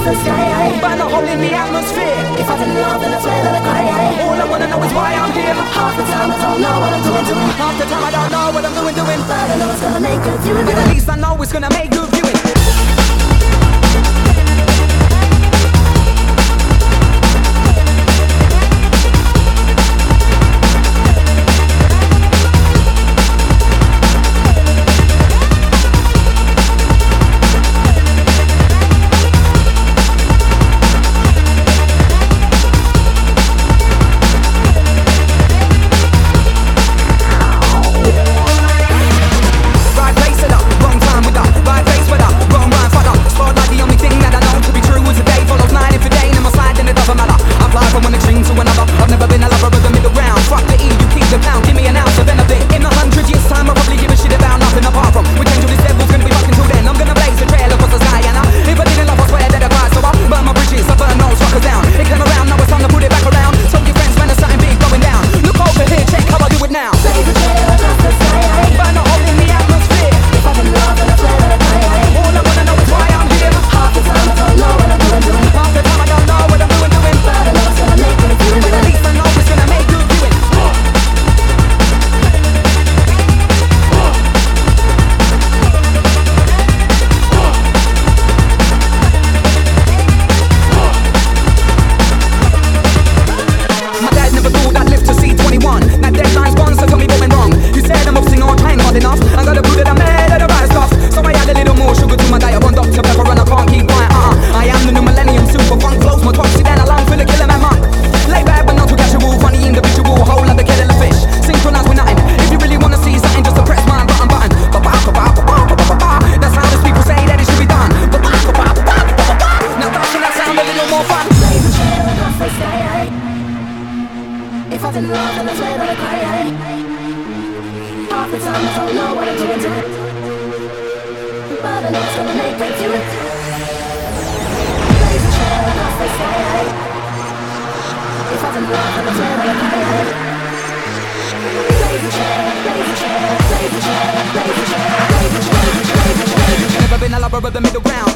the sky. Burn a hole in the atmosphere. If I didn't love, then I swear that I cry. All I wanna know is why I'm here. Half the time I don't know what I'm doing. Half the time I don't know what I'm doing. But I know it's gonna make good viewing. But at least I know it's gonna make good viewing. If I didn't love, then I swear that I cry. Half the time I don't know what I'm doing to it. But I know it's gonna make me do it. Blaze a trail across the sky. If I didn't love, then I swear that I cry. Blaze a trail, blaze a trail, blaze a trail, blaze a trail, blaze a trail, blaze a trail. Never been a lover of the middle ground.